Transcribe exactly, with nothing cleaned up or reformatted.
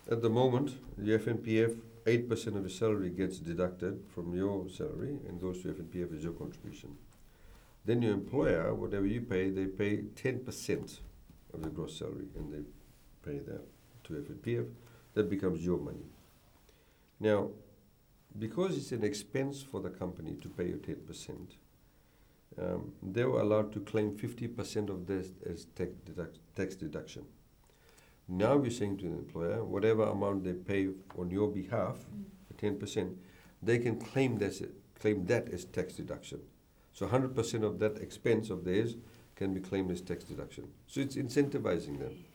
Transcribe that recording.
At the moment, the F N P F, eight percent of your salary gets deducted from your salary and goes to F N P F as your contribution. Then your employer, whatever you pay, they pay ten percent of your gross salary and they pay that to F N P F. That becomes your money. Now, because it's an expense for the company to pay you ten percent, um, they were allowed to claim fifty percent of this as tax, deduct, tax deduction. Now we're saying to the employer, whatever amount they pay on your behalf, mm. ten percent, they can claim, this, claim that as tax deduction. So one hundred percent of that expense of theirs can be claimed as tax deduction. So it's incentivizing them.